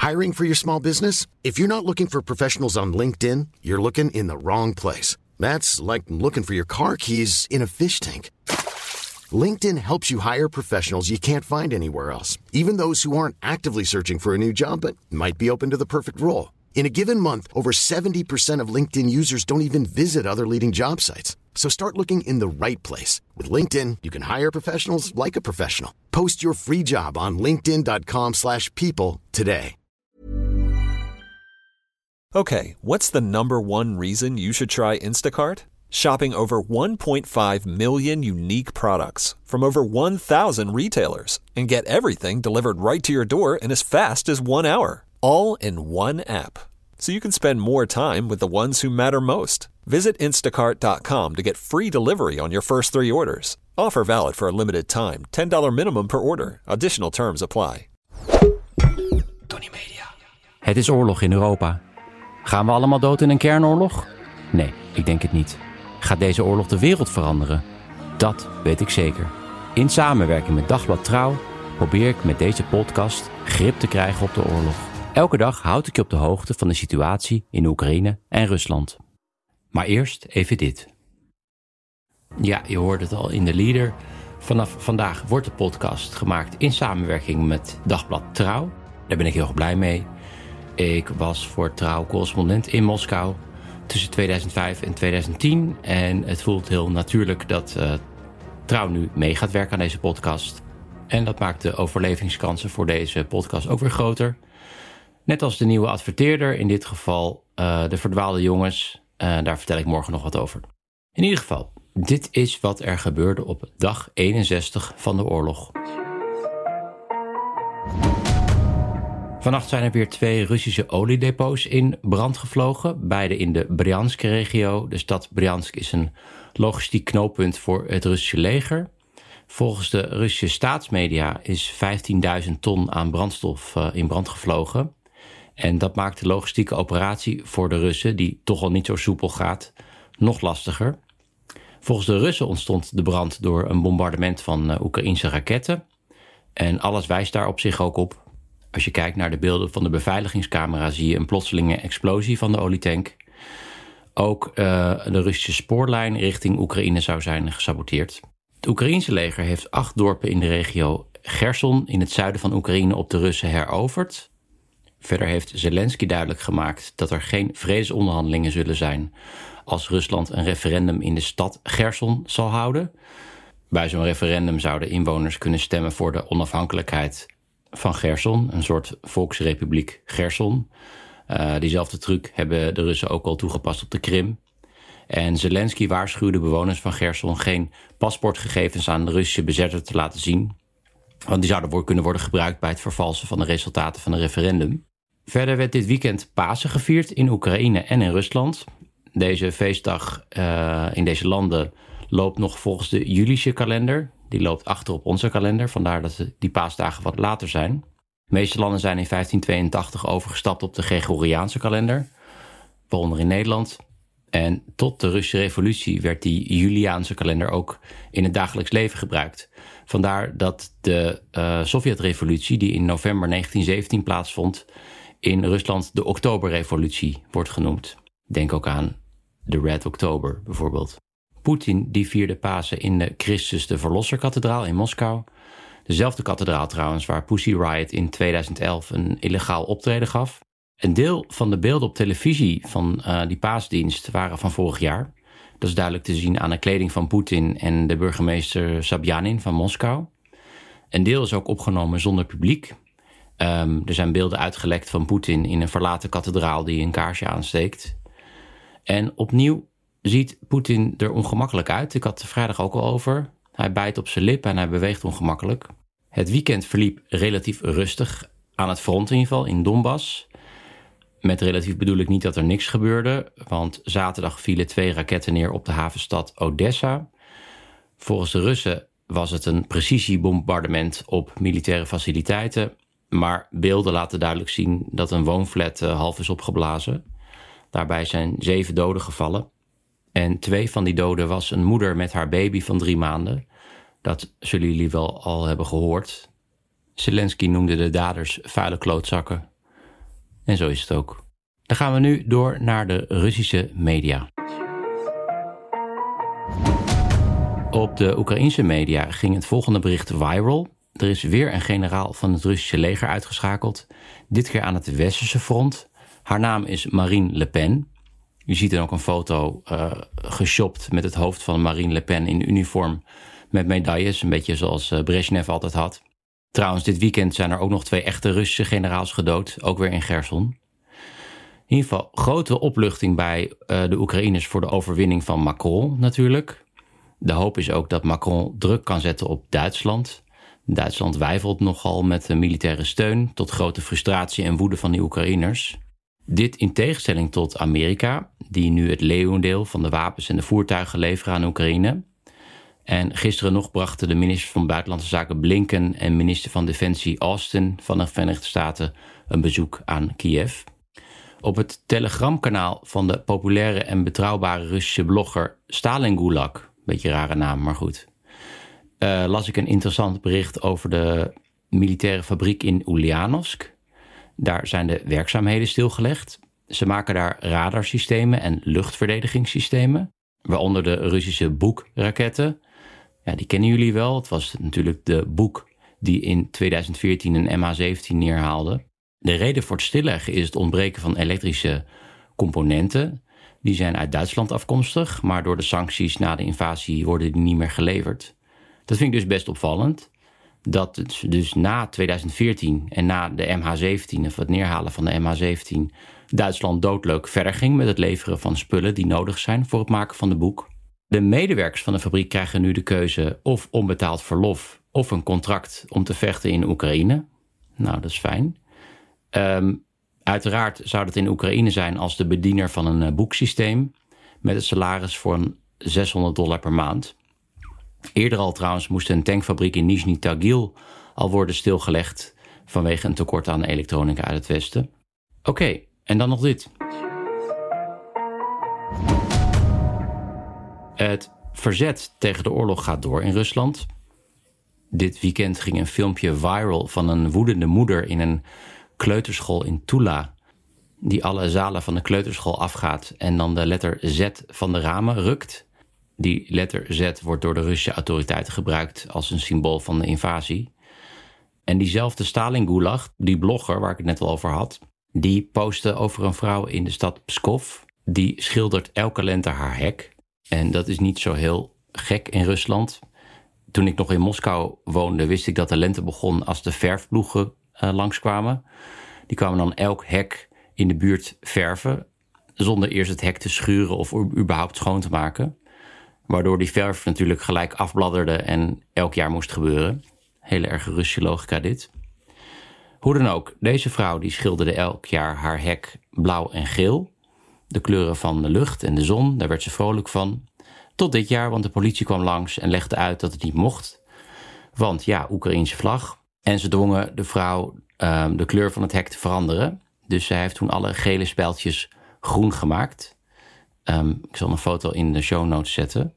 Hiring for your small business? If you're not looking for professionals on LinkedIn, you're looking in the wrong place. That's like looking for your car keys in a fish tank. LinkedIn helps you hire professionals you can't find anywhere else, even those who aren't actively searching for a new job but might be open to the perfect role. In a given month, over 70% of LinkedIn users don't even visit other leading job sites. So start looking in the right place. With LinkedIn, you can hire professionals like a professional. Post your free job on linkedin.com/people today. Okay, what's the number one reason you should try Instacart? Shopping over 1.5 million unique products from over 1,000 retailers and get everything delivered right to your door in as fast as 1 hour. All in one app. So you can spend more time with the ones who matter most. Visit instacart.com to get free delivery on your first 3 orders. Offer valid for a limited time. $10 minimum per order. Additional terms apply. Tony Media. Het is oorlog in Europa. Gaan we allemaal dood in een kernoorlog? Nee, ik denk het niet. Gaat deze oorlog de wereld veranderen? Dat weet ik zeker. In samenwerking met Dagblad Trouw probeer ik met deze podcast grip te krijgen op de oorlog. Elke dag houd ik je op de hoogte van de situatie in Oekraïne en Rusland. Maar eerst even dit. Ja, je hoorde het al in de leader. Vanaf vandaag wordt de podcast gemaakt in samenwerking met Dagblad Trouw. Daar ben ik heel erg blij mee. Ik was voor Trouw correspondent in Moskou tussen 2005 en 2010. En het voelt heel natuurlijk dat Trouw nu mee gaat werken aan deze podcast. En dat maakt de overlevingskansen voor deze podcast ook weer groter. Net als de nieuwe adverteerder, in dit geval de verdwaalde jongens. Daar vertel ik morgen nog wat over. In ieder geval, dit is wat er gebeurde op dag 61 van de oorlog. Vannacht zijn er weer 2 Russische oliedepots in brand gevlogen. Beide in de Bryansk-regio. De stad Bryansk is een logistiek knooppunt voor het Russische leger. Volgens de Russische staatsmedia is 15.000 ton aan brandstof in brand gevlogen. En dat maakt de logistieke operatie voor de Russen, die toch al niet zo soepel gaat, nog lastiger. Volgens de Russen ontstond de brand door een bombardement van Oekraïense raketten. En alles wijst daar op zich ook op. Als je kijkt naar de beelden van de beveiligingscamera zie je een plotselinge explosie van de olietank. Ook de Russische spoorlijn richting Oekraïne zou zijn gesaboteerd. Het Oekraïense leger heeft 8 dorpen in de regio Gerson in het zuiden van Oekraïne op de Russen heroverd. Verder heeft Zelensky duidelijk gemaakt dat er geen vredesonderhandelingen zullen zijn als Rusland een referendum in de stad Gerson zal houden. Bij zo'n referendum zouden inwoners kunnen stemmen voor de onafhankelijkheid van Gerson, een soort volksrepubliek Gerson. Diezelfde truc hebben de Russen ook al toegepast op de Krim. En Zelensky waarschuwde bewoners van Gerson geen paspoortgegevens aan de Russische bezetter te laten zien, want die zouden kunnen worden gebruikt bij het vervalsen van de resultaten van een referendum. Verder werd dit weekend Pasen gevierd in Oekraïne en in Rusland. Deze feestdag in deze landen loopt nog volgens de Julische kalender. Die loopt achter op onze kalender, vandaar dat die paasdagen wat later zijn. De meeste landen zijn in 1582 overgestapt op de Gregoriaanse kalender, waaronder in Nederland. En tot de Russische revolutie werd die Juliaanse kalender ook in het dagelijks leven gebruikt. Vandaar dat de Sovjetrevolutie, die in november 1917 plaatsvond, in Rusland de Oktoberrevolutie wordt genoemd. Denk ook aan de Red October bijvoorbeeld. Poetin die vierde Pasen in de Christus de Verlosser-kathedraal in Moskou. Dezelfde kathedraal trouwens waar Pussy Riot in 2011 een illegaal optreden gaf. Een deel van de beelden op televisie van die paasdienst waren van vorig jaar. Dat is duidelijk te zien aan de kleding van Poetin en de burgemeester Sobjanin van Moskou. Een deel is ook opgenomen zonder publiek. Er zijn beelden uitgelekt van Poetin in een verlaten kathedraal die een kaarsje aansteekt. En opnieuw ziet Poetin er ongemakkelijk uit. Ik had het vrijdag ook al over. Hij bijt op zijn lip en hij beweegt ongemakkelijk. Het weekend verliep relatief rustig aan het front in ieder geval in Donbass. Met relatief bedoel ik niet dat er niks gebeurde, want zaterdag vielen 2 raketten neer op de havenstad Odessa. Volgens de Russen was het een precisiebombardement op militaire faciliteiten, maar beelden laten duidelijk zien dat een woonflat half is opgeblazen. Daarbij zijn 7 doden gevallen. En 2 van die doden was een moeder met haar baby van 3 maanden. Dat zullen jullie wel al hebben gehoord. Zelensky noemde de daders vuile klootzakken. En zo is het ook. Dan gaan we nu door naar de Russische media. Op de Oekraïense media ging het volgende bericht viral. Er is weer een generaal van het Russische leger uitgeschakeld. Dit keer aan het westerse front. Haar naam is Marine Le Pen. U ziet er ook een foto geshopt met het hoofd van Marine Le Pen in uniform met medailles. Een beetje zoals Brezhnev altijd had. Trouwens, dit weekend zijn er ook nog 2 echte Russische generaals gedood. Ook weer in Cherson. In ieder geval grote opluchting bij de Oekraïners voor de overwinning van Macron natuurlijk. De hoop is ook dat Macron druk kan zetten op Duitsland. Duitsland weifelt nogal met de militaire steun, tot grote frustratie en woede van die Oekraïners. Dit in tegenstelling tot Amerika, die nu het leeuwendeel van de wapens en de voertuigen leveren aan Oekraïne. En gisteren nog brachten de minister van Buitenlandse Zaken Blinken en minister van Defensie Austin van de Verenigde Staten een bezoek aan Kiev. Op het Telegram-kanaal van de populaire en betrouwbare Russische blogger Stalin Gulag, beetje rare naam, maar goed, las ik een interessant bericht over de militaire fabriek in Ulyanovsk. Daar zijn de werkzaamheden stilgelegd. Ze maken daar radarsystemen en luchtverdedigingssystemen, waaronder de Russische Buk-raketten. Ja, die kennen jullie wel. Het was natuurlijk de Buk die in 2014 een MH17 neerhaalde. De reden voor het stilleggen is het ontbreken van elektrische componenten. Die zijn uit Duitsland afkomstig, maar door de sancties na de invasie worden die niet meer geleverd. Dat vind ik dus best opvallend. Dat het dus na 2014 en na de MH17, of het neerhalen van de MH17, Duitsland doodleuk verder ging met het leveren van spullen die nodig zijn voor het maken van de Buk. De medewerkers van de fabriek krijgen nu de keuze of onbetaald verlof of een contract om te vechten in Oekraïne. Nou, dat is fijn. Uiteraard zou dat in Oekraïne zijn als de bediener van een boeksysteem met het salaris voor $600 per maand. Eerder al trouwens moest een tankfabriek in Nizhny Tagil al worden stilgelegd vanwege een tekort aan elektronica uit het westen. Oké, en dan nog dit. Het verzet tegen de oorlog gaat door in Rusland. Dit weekend ging een filmpje viral van een woedende moeder in een kleuterschool in Tula, die alle zalen van de kleuterschool afgaat en dan de letter Z van de ramen rukt. Die letter Z wordt door de Russische autoriteiten gebruikt als een symbool van de invasie. En diezelfde Stalin Gulag, die blogger waar ik het net al over had, die postte over een vrouw in de stad Pskov. Die schildert elke lente haar hek. En dat is niet zo heel gek in Rusland. Toen ik nog in Moskou woonde, wist ik dat de lente begon als de verfploegen langskwamen. Die kwamen dan elk hek in de buurt verven, zonder eerst het hek te schuren of überhaupt schoon te maken. Waardoor die verf natuurlijk gelijk afbladderde en elk jaar moest gebeuren. Hele erg Russische logica dit. Hoe dan ook, deze vrouw die schilderde elk jaar haar hek blauw en geel. De kleuren van de lucht en de zon, daar werd ze vrolijk van. Tot dit jaar, want de politie kwam langs en legde uit dat het niet mocht. Want ja, Oekraïense vlag. En ze dwongen de vrouw de kleur van het hek te veranderen. Dus zij heeft toen alle gele spijltjes groen gemaakt. Ik zal een foto in de show notes zetten.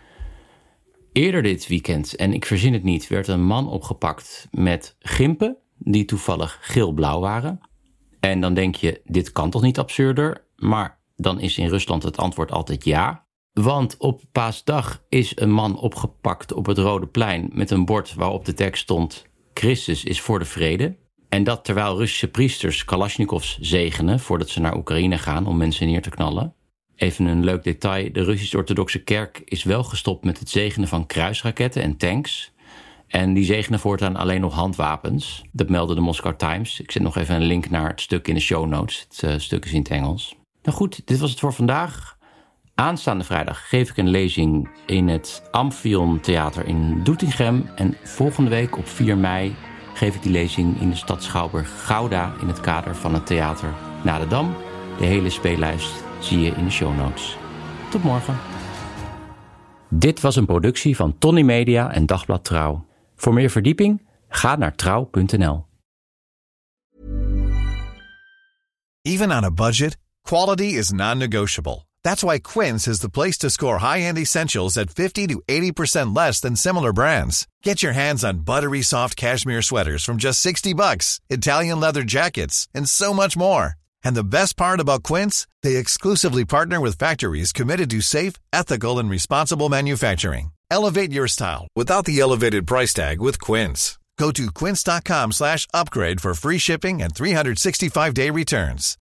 Eerder dit weekend, en ik verzin het niet, werd een man opgepakt met gimpen die toevallig geel-blauw waren. En dan denk je, dit kan toch niet absurder? Maar dan is in Rusland het antwoord altijd ja. Want op Paasdag is een man opgepakt op het Rode Plein met een bord waarop de tekst stond: Christus is voor de vrede. En dat terwijl Russische priesters Kalashnikovs zegenen voordat ze naar Oekraïne gaan om mensen neer te knallen. Even een leuk detail, de Russisch-orthodoxe kerk is wel gestopt met het zegenen van kruisraketten en tanks. En die zegenen voortaan alleen nog handwapens. Dat meldde de Moscow Times. Ik zet nog even een link naar het stuk in de show notes. Het stuk is in het Engels. Nou goed, dit was het voor vandaag. Aanstaande vrijdag geef ik een lezing in het Amphion Theater in Doetinchem. En volgende week op 4 mei geef ik die lezing in de stad Schouwburg Gouda in het kader van het theater Na de Dam. De hele speellijst zie je in de show notes. Tot morgen. Dit was een productie van Tony Media en Dagblad Trouw. Voor meer verdieping, ga naar trouw.nl. Even on a budget, quality is non-negotiable. That's why Quince is the place to score high-end essentials at 50 to 80% less than similar brands. Get your hands on buttery soft cashmere sweaters from just $60, Italian leather jackets, and so much more. And the best part about Quince, they exclusively partner with factories committed to safe, ethical, and responsible manufacturing. Elevate your style without the elevated price tag with Quince. Go to quince.com/upgrade for free shipping and 365-day returns.